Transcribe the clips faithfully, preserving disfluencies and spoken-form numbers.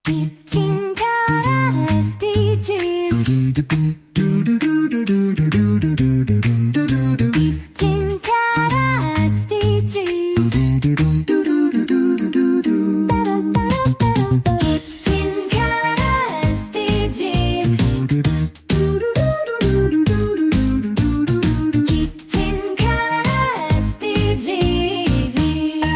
キッチンからエスディージーズ、キッチンからエスディージーズ、キッチンからエスディージーズ、キッチンからエスディージーズ。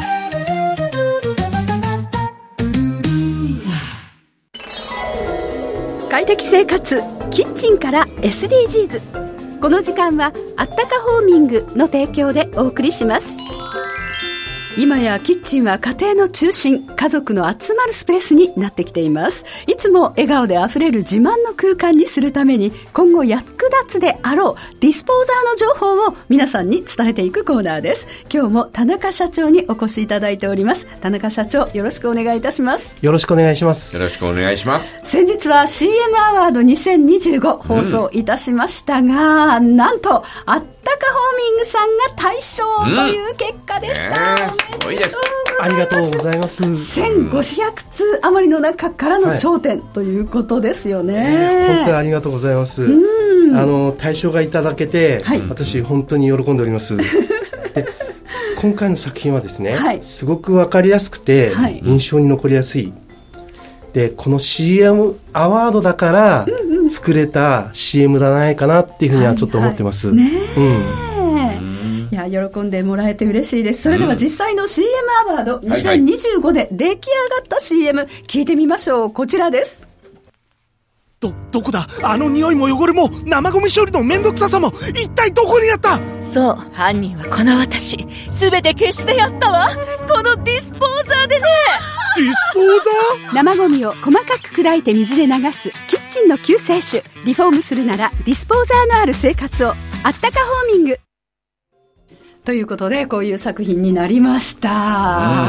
快適生活キッチンから エスディージーズ。 この時間はあったかホーミングの提供でお送りします。今やキッチンは家庭の中心、家族の集まるスペースになってきています。いつも笑顔であふれる自慢の空間にするために、今後役立つであろうディスポーザーの情報を皆さんに伝えていくコーナーです。今日も田中社長にお越しいただいております。田中社長、よろしくお願いいたします。 よろしくお願いします。 よろしくお願いします。 先日は シーエム アワードにせんにじゅうご放送いたしましたが、うん、なんとあったかホーミングさんが大賞という結果でした、 うんね、すごいです。 ありがとうございます。 せんごひゃくつう余りの中からの頂点、はい、ということですよね、 えー、本当にありがとうございます。うん、あの大賞がいただけて、はい、私本当に喜んでおります。で今回の作品はですね、はい、すごく分かりやすくて、はい、印象に残りやすいで、この シーエム アワードだから作れた シーエム じゃないかなっていうふうにはちょっと思ってます、はいはい、ねえ、うん、いや喜んでもらえて嬉しいです。それでは実際の シーエム アワードにせんにじゅうごで出来上がった シーエム 聞いてみましょう。こちらです。 ど、どこだ？あの匂いも汚れも生ゴミ処理のめんどくささも一体どこにあった？ そう、犯人はこの私。すべて消してやったわ。このディスポーザーでね。 ディスポーザー？ 生ゴミを細かく砕いて水で流すキッチンの救世主。リフォームするならディスポーザーのある生活を。あったかホーミングということで、こういう作品になりました、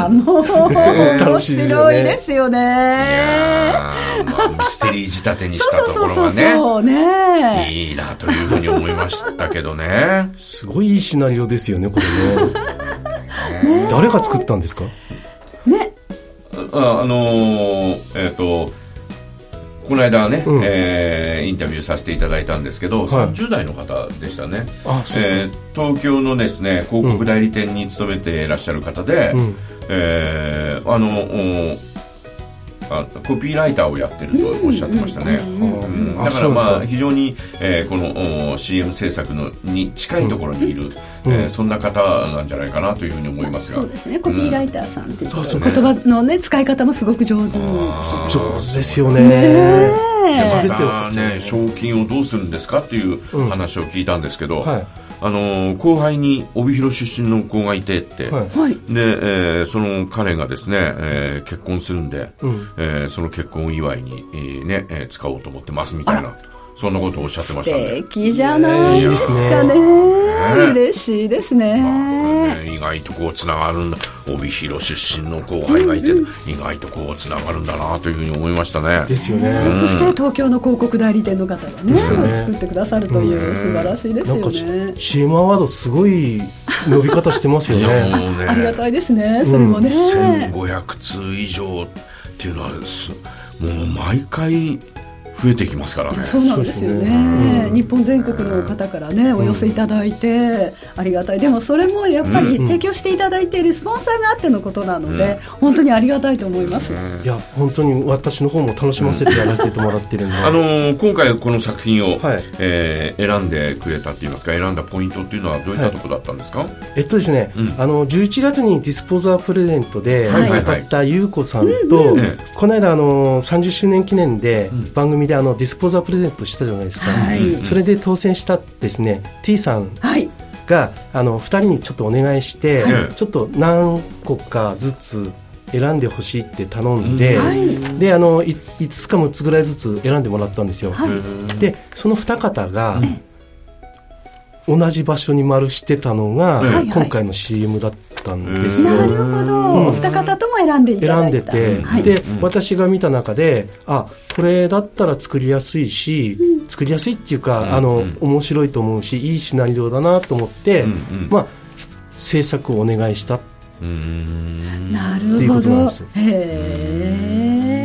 うん、もう、えー、面白いですよね。いや、まあ、ミステリー仕立てにしたところがね、そうそうそうそうね、いいなというふうに思いましたけどね。 すごいいいシナリオですよね、これね。ね、誰が作ったんですかね。 あ、あのー、えっとこの間ね、うん、えー、インタビューさせていただいたんですけど、はい、さんじゅう代の方でしたね。あ、そうですね。えー、東京のですね広告代理店に勤めていらっしゃる方で、うん、えー、あのあコピーライターをやってるとおっしゃってましたね、うんうん、だからまあ非常に、えー、この シーエム 制作のに近いところにいる、うん、えー、そんな方なんじゃないかなというふうに思いますが、 そうですね、コピーライターさんっていう、うん、そう言葉の、ね、使い方もすごく上手。 上手ですよね。 ねまたね、賞金をどうするんですかっていう話を聞いたんですけど、うん、はい、あの後輩に帯広出身の子がいてって、はい、で、えー、その彼がですね、えー、結婚するんで、うん、えー、その結婚祝いに、えーねえー、使おうと思ってますみたいな、そんなことをおっしゃってましたね。 素敵じゃないですかね。ね、嬉しいですね。まあね、意外とこうつながるんだ。帯広出身の後輩がいて、うんうん、意外とこうつながるんだなというふうに思いましたね。 ですよね。 うん、そして東京の広告代理店の方がね、ね、作ってくださるという、うん、素晴らしいですよね。なんかシーエム アワードすごい伸び方してますよね。 いやもうね、 ありがたいですね。それもね、うん、 せんごひゃくつう以上っていうのはもう毎回増えてきますからね。 そうなんですよね、うん、日本全国の方からね、うん、お寄せいただいてありがたい。でもそれもやっぱり提供していただいているスポンサーがあってのことなので、うん、本当にありがたいと思います、うん、 いや本当に私の方も楽しませてやらせてもらってるんで、 あのー、今回この作品を、はい、えー、選んでくれたっていいますか、選んだポイントっていうのはどういったところだったんですか？はい、 えっとですね、うん、あのじゅういちがつにディスポーザープレゼントで歌ったゆうこさんと、はいはいはい、この間あのさんじゅっしゅうねん記念で番組であのディスポーザープレゼントしたじゃないですか、はい、それで当選したですね T さんが、はい、あのふたりにちょっとお願いして、はい、ちょっと何個かずつ選んでほしいって頼んで、はい、であのいつつかむっつぐらいずつ選んでもらったんですよ、はい、でその二方が同じ場所に丸してたのが、はい、今回の シーエム だったんですよ。 なるほど、うん、お二方とも選んでいただいた。 選んでて、はい、で、うん、私が見た中であこれだったら作りやすいし、うん、作りやすいっていうか、うん、あの面白いと思うしいいシナリオだなと思って、うんうん、まあ制作をお願いしたっていうことなんです。 なるほど。へー、い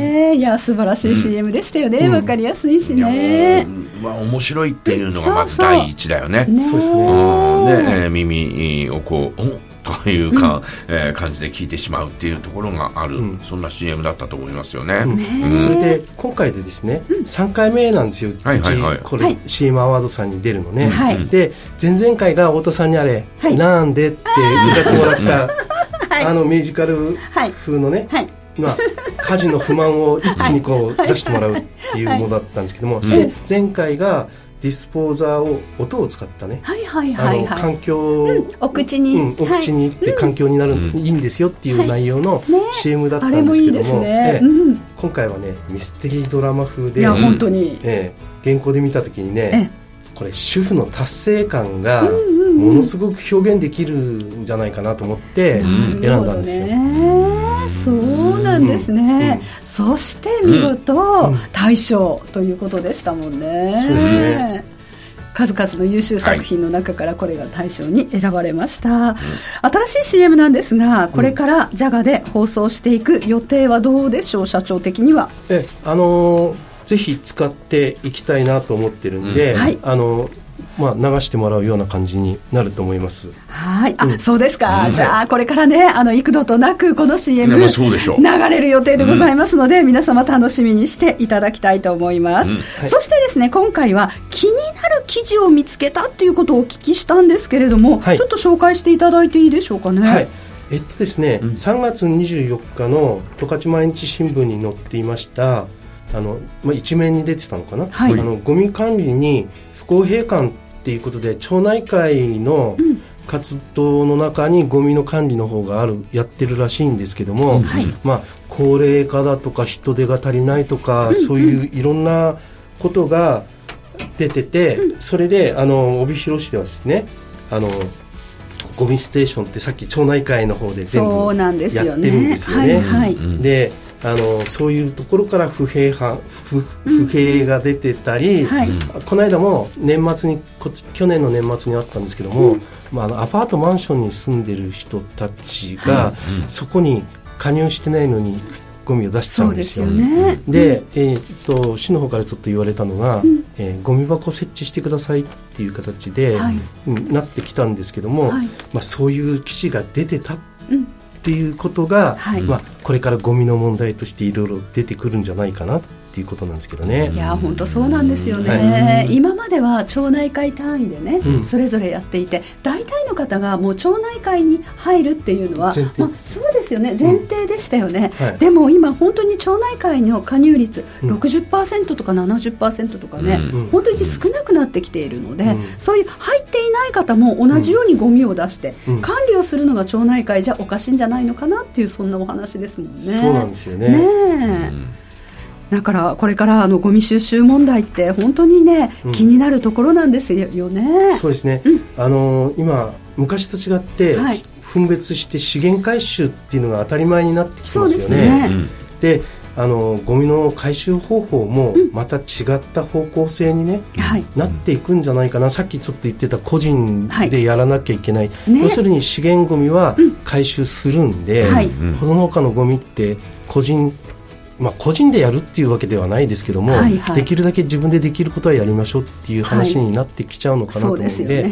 や素晴らしい シーエム でしたよね、うん、分かりやすいしね、 まあ、面白いっていうのがまず第一だよね。 そうですね、 うんでえー、耳をこうというか、うんえー、感じで聞いてしまうっていうところがある、うん、そんな シーエム だったと思いますよね、うんうん、それで今回でですね、うん、さんかいめなんですよ、はいはいはい、これ、はい、シーエム アワードさんに出るのね、はい、で前々回が太田さんにあれ、はい、なんでって歌ってもらった、はい、あのミュージカル風のね、はいまあ、家事の不満を一気にこう出してもらうっていうものだったんですけども、はい、で前回がディスポーザーを音を使ったね、はいはいはいはい、あの環境、うん、 お口に、 うん、お口に行って環境になる、うん、いいんですよっていう内容の シーエム だったんですけども、はいねねうん、今回はねミステリードラマ風で、いや本当に、 えー、原稿で見た時にね、これ主婦の達成感がものすごく表現できるんじゃないかなと思って選んだんですよ、 うんそうなんですね、うんうん、そして見事、うん、大賞ということでしたもんね、そうですね、数々の優秀作品の中からこれが大賞に選ばれました、はい、新しい シーエム なんですがこれからジャガで放送していく予定はどうでしょう、社長的には。 えあのー、ぜひ使っていきたいなと思ってるんで、うんはいあのーまあ、流してもらうような感じになると思います。 はい、あ、うん、そうですか、うん、じゃあこれからねあの幾度となくこの シーエム 流れる予定でございますので、うん、皆様楽しみにしていただきたいと思います、うんはい、そしてですね今回は気になる記事を見つけたということをお聞きしたんですけれども、はい、ちょっと紹介していただいていいでしょうかね。 はいえっとですね、うん、さんがつにじゅうよっかの十勝毎日新聞に載っていましたあの、まあ、一面に出てたのかな、はい、あのゴミ管理に不公平感っていうことで町内会の活動の中にゴミの管理の方があるやってるらしいんですけども、うんはいまあ、高齢化だとか人手が足りないとか、うん、そういういろんなことが出てて、うん、それであの帯広市ではですねあのゴミステーションってさっき町内会の方で全部やってるんですよね。はいはい、であのそういうところから不平は不不平が出てたり、うんはい、この間も年末にこ去年の年末にあったんですけども、うんまあ、あのアパートマンションに住んでる人たちが、はいうん、そこに加入してないのにゴミを出しちゃうんですよ。 そうですよね。 で、えー、っと市の方からちょっと言われたのが、うんえー、ゴミ箱設置してくださいっていう形で、はいうん、なってきたんですけども、はいまあ、そういう記事が出てた、うんっていうことが、はいまあ、これからゴミの問題としていろいろ出てくるんじゃないかなっていうことなんですけどね。 いや本当そうなんですよね、はい、今までは町内会単位でね、うん、それぞれやっていて大体の方がもう町内会に入るっていうのは、まあ、そうですよね前提でしたよね、うんはい、でも今本当に町内会の加入率 ろくじゅっパーセント とか ななじゅっパーセント とかね、うん、本当に少なくなってきているので、うん、そういう入っていない方も同じようにゴミを出して、うん、管理をするのが町内会じゃおかしいんじゃないのかなっていうそんなお話ですもんね。 そうなんですよね。 ねえ、うんだからこれからあのゴミ収集問題って本当にね、うん、気になるところなんですよね。 そうですね、うん、あの今昔と違って、はい、分別して資源回収っていうのが当たり前になってきてますよね。そうですね、うん、であのゴミの回収方法もまた違った方向性に、ねうん、なっていくんじゃないかな。さっきちょっと言ってた個人でやらなきゃいけない、はいね、要するに資源ゴミは回収するんで、うんはい、その他のゴミって個人まあ、個人でやるっていうわけではないですけども、はいはい、できるだけ自分でできることはやりましょうっていう話になってきちゃうのかなと思うので、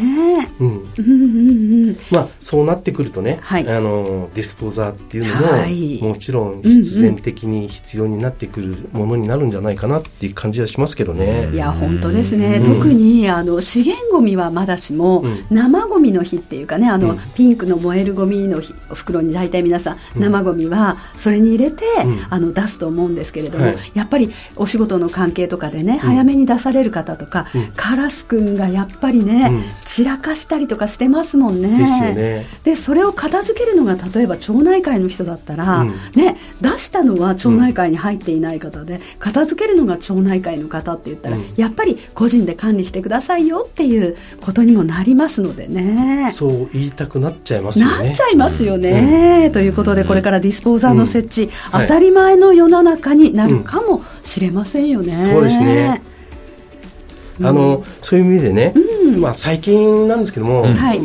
そうなってくるとね、はい、あのディスポーザーっていうのも、はい、もちろん必然的に必要になってくるものになるんじゃないかなっていう感じはしますけどね。 いや本当ですね、うん、特にあの資源ゴミはまだしも、うん、生ゴミの日っていうかねあの、うん、ピンクの燃えるゴミの日袋に大体皆さん、うん、生ゴミはそれに入れて、うん、あの出すと思うんですけれども、はい、やっぱりお仕事の関係とかでね、うん、早めに出される方とか、うん、カラスくんがやっぱりね、うん、散らかしたりとかしてますもんね。 ですよね。 でそれを片付けるのが例えば町内会の人だったら、うんね、出したのは町内会に入っていない方で、うん、片付けるのが町内会の方って言ったら、うん、やっぱり個人で管理してくださいよっていうことにもなりますのでね。 そう言いたくなっちゃいますよね。 なっちゃいますよね、うん、ということでこれからディスポーザーの設置、うん、当たり前の世の中になるかもしれませんよね、うん、 そうですね。あの、うん、そういう意味でね、うんまあ、最近なんですけども、うん、もう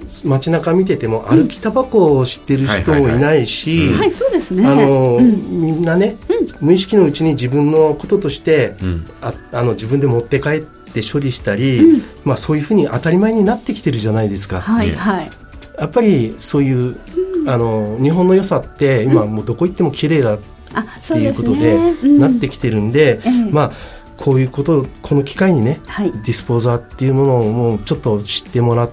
街中見てても歩きタバコを知ってる人もいないし、 はい、そうですね。 あの、うん、みんなね、うん、無意識のうちに自分のこととして、うん、ああの自分で持って帰って処理したり、うん、まあ、そういうふうに当たり前になってきてるじゃないですか。 はいはい、 やっぱりそういう、うん、あの日本の良さって今もうどこ行っても綺麗だっていうことで、うん、なってきてるんで、うん、まあこういうことこの機会にね、はい、ディスポーザーっていうものをもうちょっと知ってもらって、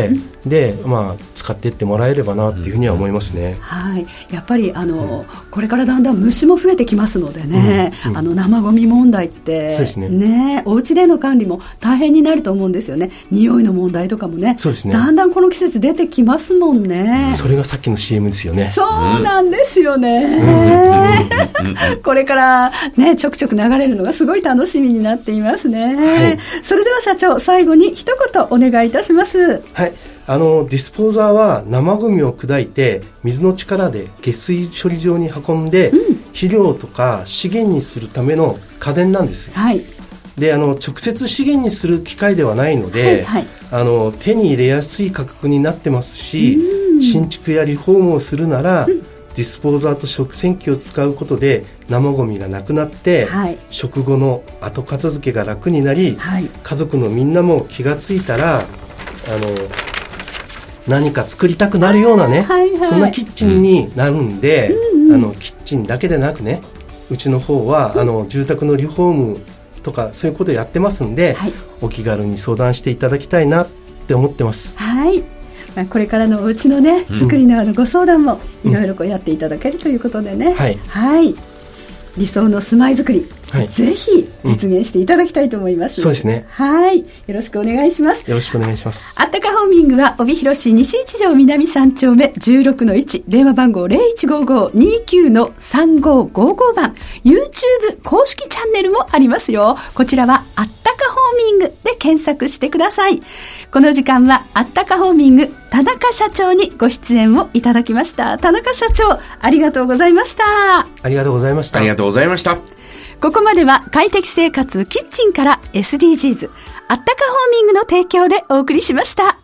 うん、で、まあ、使っていってもらえればなっていうふうには思いますね、うん、 はい、やっぱりあの、うん、これからだんだん虫も増えてきますのでね、うんうん、あの生ゴミ問題ってそうですね、ね、お家での管理も大変になると思うんですよね。匂いの問題とかもね、そうですね、だんだんこの季節出てきますもんね、 うん、それがさっきの シーエム ですよね。 そうなんですよね、うん、これから、ね、ちょくちょく流れるのがすごい楽しみになっていますね、はい、それでは社長、最後に一言お願いいたします。 はい、あのディスポーザーは生ゴミを砕いて水の力で下水処理場に運んで、うん、肥料とか資源にするための家電なんです、はい、であの直接資源にする機械ではないので、はいはい、あの手に入れやすい価格になってますし、新築やリフォームをするなら、うん、ディスポーザーと食洗機を使うことで生ゴミがなくなって、はい、食後の後片付けが楽になり、はい、家族のみんなも気がついたらあの何か作りたくなるようなね、はいはい、そんなキッチンになるんで、うんうん、あのキッチンだけでなくね、うちの方は、うん、あの住宅のリフォームとかそういうことをやってますんで、はい、お気軽に相談していただきたいなって思ってます。 はい、まあ、これからのお家のね、作りのあるご相談もいろいろこうやっていただけるということでね、うん、はい、はい、理想の住まい作り、はい、ぜひ実現していただきたいと思います、 うん、そうですね。 はい、よろしくお願いします。 よろしくお願いします。 あったかホーミングは帯広市西一条南三丁目 じゅうろくのいち、 電話番号 ゼロいちごご にきゅう さんごごご 番、 YouTube 公式チャンネルもありますよ。こちらはあったかホーミングで検索してください。この時間はあったかホーミング田中社長にご出演をいただきました。田中社長、ありがとうございました。 ありがとうございました。 ありがとうございました。 ここまでは快適生活キッチンから エスディージーズ あったかホーミングの提供でお送りしました。